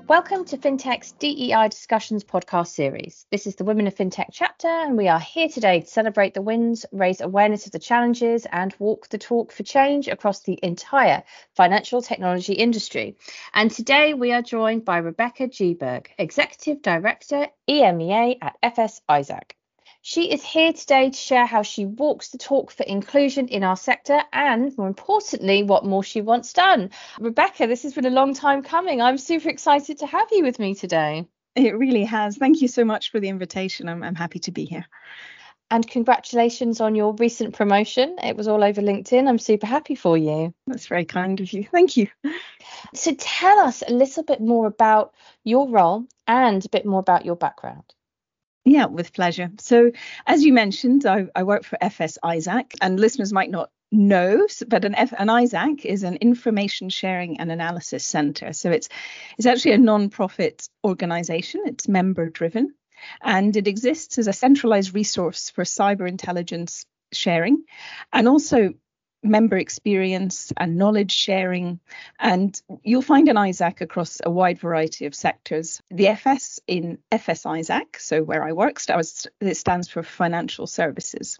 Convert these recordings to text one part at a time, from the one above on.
Welcome to FinTech's DEI Discussions podcast series. This is the Women of FinTech chapter, and we are here today to celebrate the wins, raise awareness of the challenges, and walk the talk for change across the entire financial technology industry. And today we are joined by Rebecca Gberg, Executive Director, EMEA at FS Isaac. She is here today to share how she walks the talk for inclusion in our sector and, more importantly, what more she wants done. Rebecca, this has been a long time coming. I'm super excited to have you with me today. It really has. Thank you so much for the invitation. I'm happy to be here. And congratulations on your recent promotion. It was all over LinkedIn. I'm super happy for you. That's very kind of you. Thank you. So tell us a little bit more about your role and a bit more about your background. Yeah, with pleasure. So as you mentioned, I work for FS Isaac, and listeners might not know, but an Isaac is an information sharing and analysis center. So it's actually a non-profit organization. It's member driven, and it exists as a centralized resource for cyber intelligence sharing and also member experience and knowledge sharing. And you'll find an Isaac across a wide variety of sectors. The FS in FS Isaac, so where I work, it stands for financial services.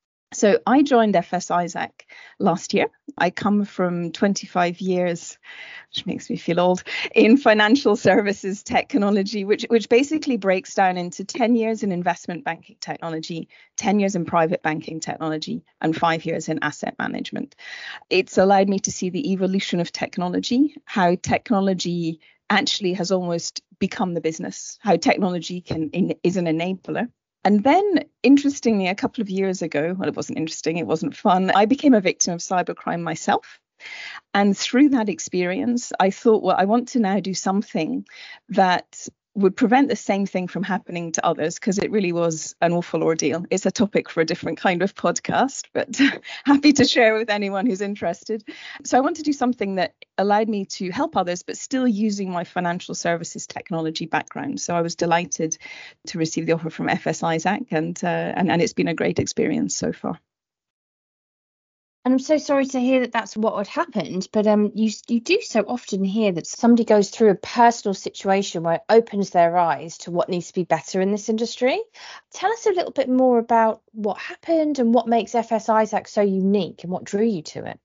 So I joined FS Isaac last year. I come from 25 years, which makes me feel old, in financial services technology, which basically breaks down into 10 years in investment banking technology, 10 years in private banking technology, and 5 years in asset management. It's allowed me to see the evolution of technology, how technology actually has almost become the business, how technology is an enabler. And then, interestingly, a couple of years ago, well, it wasn't interesting, it wasn't fun, I became a victim of cybercrime myself. And through that experience, I thought, well, I want to now do something that would prevent the same thing from happening to others, because it really was an awful ordeal. It's a topic for a different kind of podcast, but happy to share with anyone who's interested. So I want to do something that allowed me to help others, but still using my financial services technology background. So I was delighted to receive the offer from FS Isaac, and it's been a great experience so far. And I'm so sorry to hear that that's what had happened, but you do so often hear that somebody goes through a personal situation where it opens their eyes to what needs to be better in this industry. Tell us a little bit more about what happened and what makes FS Isaac so unique and what drew you to it.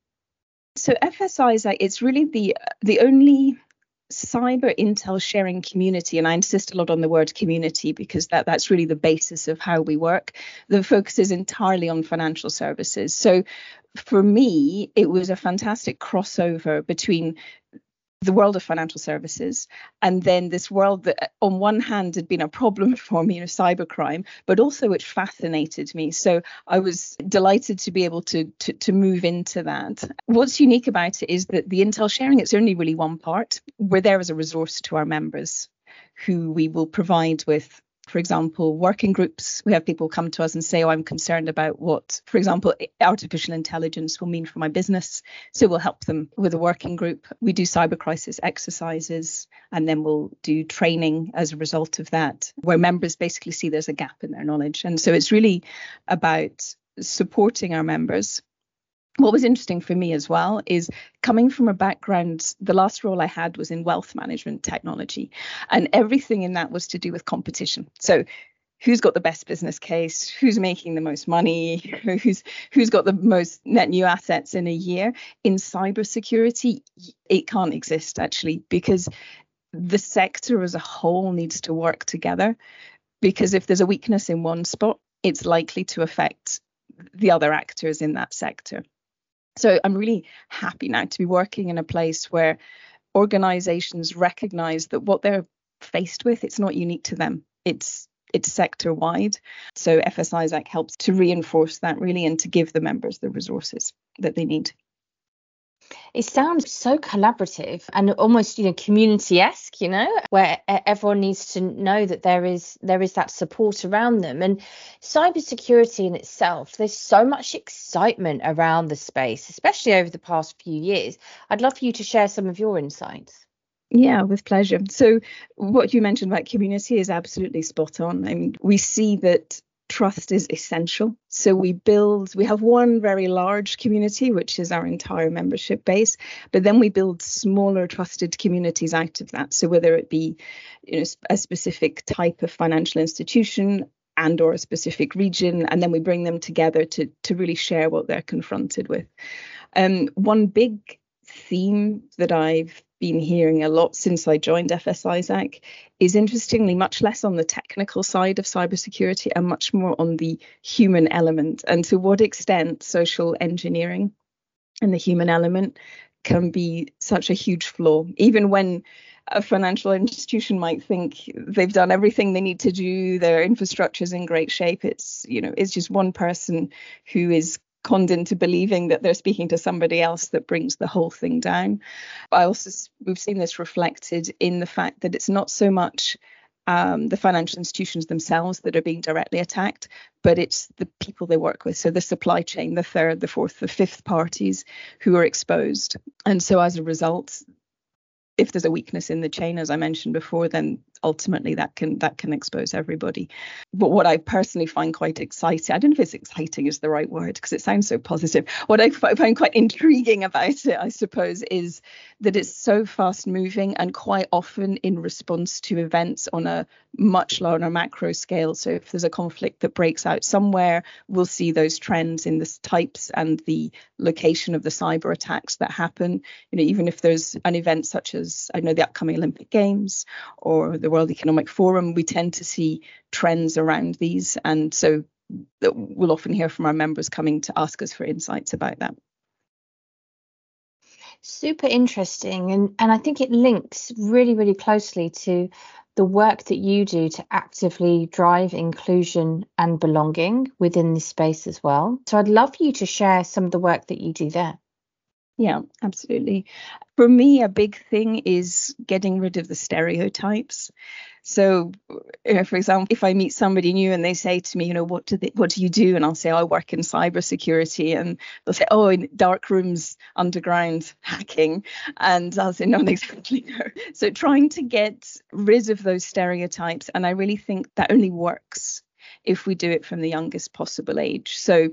So FS Isaac, it's really the only cyber intel sharing community, and I insist a lot on the word community because that's really the basis of how we work. The focus is entirely on financial services. So for me, it was a fantastic crossover between the world of financial services and then this world that on one hand had been a problem for me, cybercrime, but also which fascinated me. So I was delighted to be able to move into that. What's unique about it is that the intel sharing, it's only really one part. We're there as a resource to our members who we will provide with, for example, working groups. We have people come to us and say, oh, I'm concerned about what, for example, artificial intelligence will mean for my business. So we'll help them with a working group. We do cyber crisis exercises, and then we'll do training as a result of that, where members basically see there's a gap in their knowledge. And so it's really about supporting our members. What was interesting for me as well is coming from a background, the last role I had was in wealth management technology, and everything in that was to do with competition. So who's got the best business case, who's making the most money, who's got the most net new assets in a year. In cybersecurity, it can't exist actually, because the sector as a whole needs to work together, because if there's a weakness in one spot, it's likely to affect the other actors in that sector. So I'm really happy now to be working in a place where organizations recognize that what they're faced with, it's not unique to them. It's sector wide. So FS Isaac helps to reinforce that really and to give the members the resources that they need. It sounds so collaborative and almost, community-esque, where everyone needs to know that there is that support around them. And cybersecurity in itself, there's so much excitement around the space, especially over the past few years. I'd love for you to share some of your insights. Yeah, with pleasure. So what you mentioned about community is absolutely spot on. I mean, we see that trust is essential. So we have one very large community, which is our entire membership base, but then we build smaller trusted communities out of that. So whether it be, a specific type of financial institution and or a specific region, and then we bring them together to really share what they're confronted with. One big theme that I've been hearing a lot since I joined FS ISAC is, interestingly, much less on the technical side of cybersecurity and much more on the human element, and to what extent social engineering and the human element can be such a huge flaw, even when a financial institution might think they've done everything they need to do, their infrastructure is in great shape. It's just one person who is conned into believing that they're speaking to somebody else that brings the whole thing down. We've seen this reflected in the fact that it's not so much the financial institutions themselves that are being directly attacked, but it's the people they work with. So the supply chain, the third, the fourth, the fifth parties who are exposed. And so as a result, if there's a weakness in the chain, as I mentioned before, then ultimately that can expose everybody. But what I personally find quite exciting, I don't know if it's exciting is the right word because it sounds so positive. What I find quite intriguing about it, I suppose, is that it's so fast moving and quite often in response to events on a much larger macro scale. So if there's a conflict that breaks out somewhere, we'll see those trends in the types and the location of the cyber attacks that happen. Even if there's an event such as, I know, the upcoming Olympic Games or the World Economic Forum, we tend to see trends around these. And so we'll often hear from our members coming to ask us for insights about that. Super interesting. And I think it links really, really closely to the work that you do to actively drive inclusion and belonging within this space as well. So I'd love for you to share some of the work that you do there. Yeah, absolutely. For me, a big thing is getting rid of the stereotypes. So, for example, if I meet somebody new and they say to me, what do you do? And I'll say, I work in cybersecurity. And they'll say, oh, in dark rooms, underground hacking. And I'll say, not exactly, no. So trying to get rid of those stereotypes. And I really think that only works if we do it from the youngest possible age. So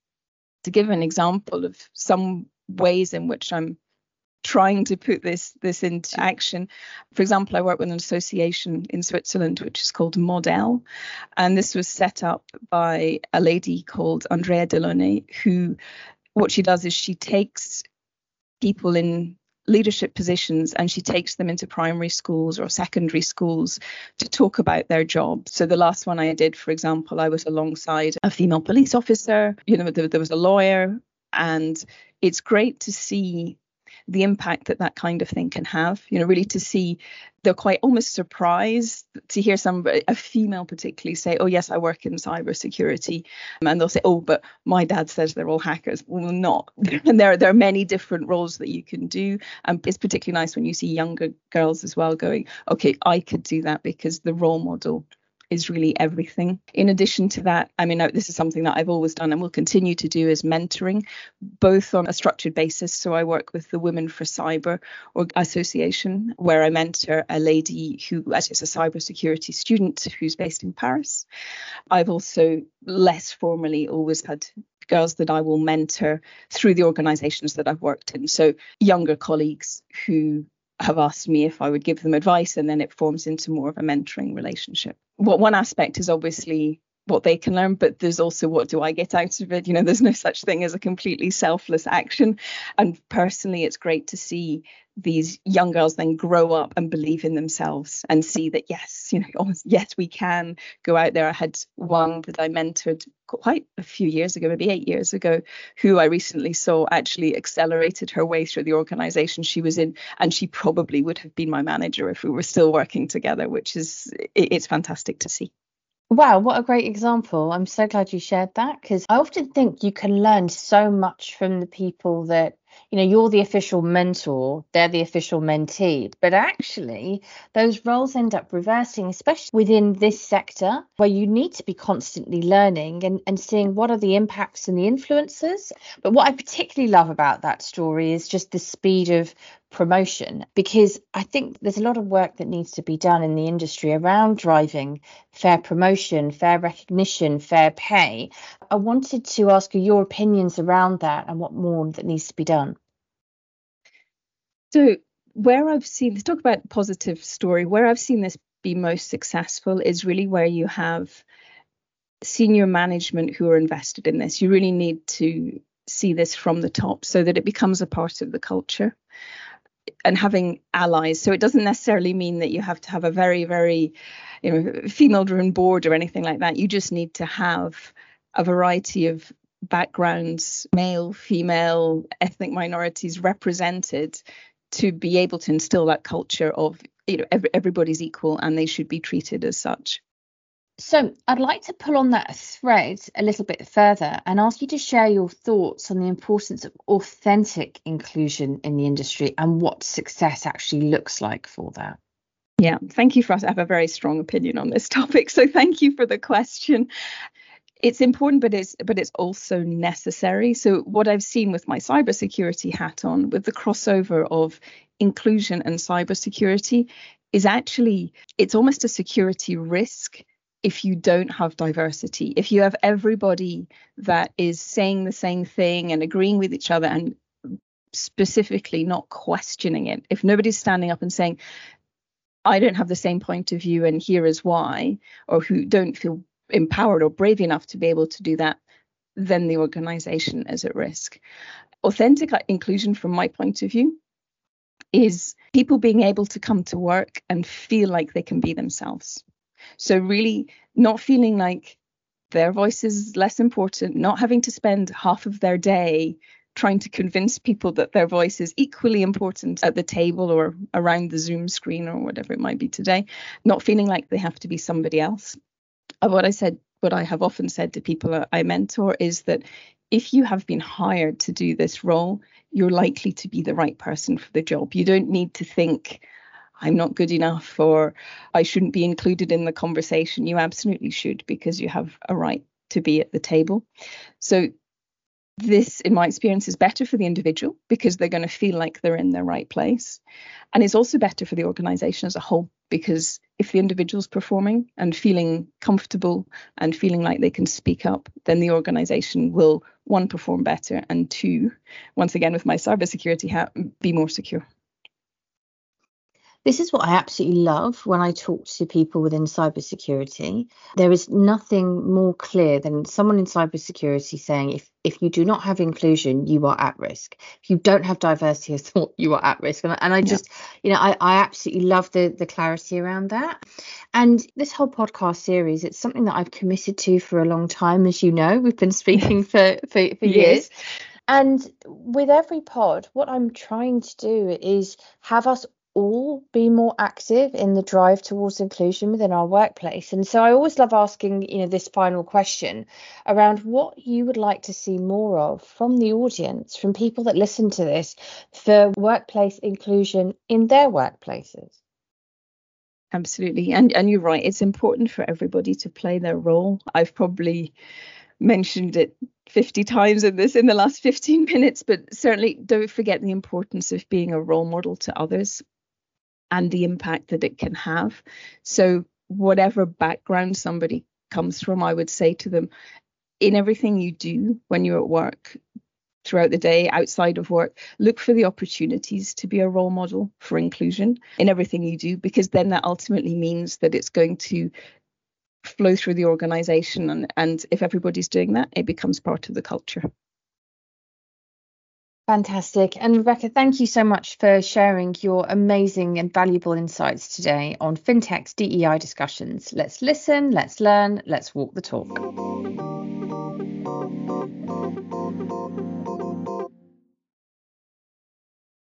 to give an example of some ways in which I'm trying to put this into action. For example, I work with an association in Switzerland which is called Model, and this was set up by a lady called Andrea Delaunay, who, what she does is she takes people in leadership positions and she takes them into primary schools or secondary schools to talk about their job. So the last one I did, for example, I was alongside a female police officer, there was a lawyer, and it's great to see the impact that kind of thing can have, really to see they're quite almost surprised to hear a female particularly say, oh, yes, I work in cybersecurity. And they'll say, oh, but my dad says they're all hackers. Well, not. And there are many different roles that you can do. And it's particularly nice when you see younger girls as well going, OK, I could do that because the role model is really everything. In addition to that, this is something that I've always done and will continue to do, is mentoring, both on a structured basis. So I work with the Women for Cyber Association, where I mentor a lady who is a cybersecurity student who's based in Paris. I've also less formally always had girls that I will mentor through the organizations that I've worked in. So younger colleagues who have asked me if I would give them advice, and then it forms into more of a mentoring relationship. One aspect is obviously what they can learn, but there's also what do I get out of it? There's no such thing as a completely selfless action. And personally, it's great to see these young girls then grow up and believe in themselves and see that, yes, yes, we can go out there. I had one that I mentored quite a few years ago, maybe 8 years ago, who I recently saw actually accelerated her way through the organization she was in. And she probably would have been my manager if we were still working together, it's fantastic to see. Wow, what a great example. I'm so glad you shared that, because I often think you can learn so much from the people that, you're the official mentor, they're the official mentee. But actually, those roles end up reversing, especially within this sector where you need to be constantly learning and seeing what are the impacts and the influences. But what I particularly love about that story is just the speed of promotion, because I think there's a lot of work that needs to be done in the industry around driving fair promotion, fair recognition, fair pay. I wanted to ask you your opinions around that and what more that needs to be done. So where I've seen, let's talk about positive story, where I've seen this be most successful is really where you have senior management who are invested in this. You really need to see this from the top so that it becomes a part of the culture, and having allies. So it doesn't necessarily mean that you have to have a very, very, female-driven board or anything like that. You just need to have a variety of backgrounds, male, female, ethnic minorities represented to be able to instill that culture of, everybody's equal and they should be treated as such. So I'd like to pull on that thread a little bit further and ask you to share your thoughts on the importance of authentic inclusion in the industry and what success actually looks like for that. Yeah, thank you for us. I have a very strong opinion on this topic. So thank you for the question. It's important, but it's also necessary. So what I've seen with my cybersecurity hat on, with the crossover of inclusion and cybersecurity, is actually it's almost a security risk if you don't have diversity. If you have everybody that is saying the same thing and agreeing with each other and specifically not questioning it, if nobody's standing up and saying, I don't have the same point of view and here is why, or who don't feel empowered or brave enough to be able to do that, then the organization is at risk. Authentic inclusion, from my point of view, is people being able to come to work and feel like they can be themselves. So really not feeling like their voice is less important, not having to spend half of their day trying to convince people that their voice is equally important at the table or around the Zoom screen or whatever it might be today, not feeling like they have to be somebody else. What I have often said to people I mentor is that if you have been hired to do this role, you're likely to be the right person for the job. You don't need to think, I'm not good enough or I shouldn't be included in the conversation. You absolutely should, because you have a right to be at the table. So this, in my experience, is better for the individual because they're going to feel like they're in their right place. And it's also better for the organization as a whole, because if the individual's performing and feeling comfortable and feeling like they can speak up, then the organization will, one, perform better, and two, once again with my cybersecurity hat, be more secure. This is what I absolutely love when I talk to people within cybersecurity. There is nothing more clear than someone in cybersecurity saying, if you do not have inclusion, you are at risk. If you don't have diversity as thought, you are at risk. And I just, I absolutely love the clarity around that. And this whole podcast series, it's something that I've committed to for a long time. As you know, we've been speaking for years. And with every pod, what I'm trying to do is have us all be more active in the drive towards inclusion within our workplace. And so I always love asking, this final question around what you would like to see more of from the audience, from people that listen to this, for workplace inclusion in their workplaces. Absolutely. And you're right. It's important for everybody to play their role. I've probably mentioned it 50 times in the last 15 minutes, but certainly don't forget the importance of being a role model to others and the impact that it can have. So whatever background somebody comes from, I would say to them, in everything you do when you're at work, throughout the day, outside of work, look for the opportunities to be a role model for inclusion in everything you do, because then that ultimately means that it's going to flow through the organization. And if everybody's doing that, it becomes part of the culture. Fantastic. And Rebecca, thank you so much for sharing your amazing and valuable insights today on FinTech's DEI discussions. Let's listen, let's learn, let's walk the talk.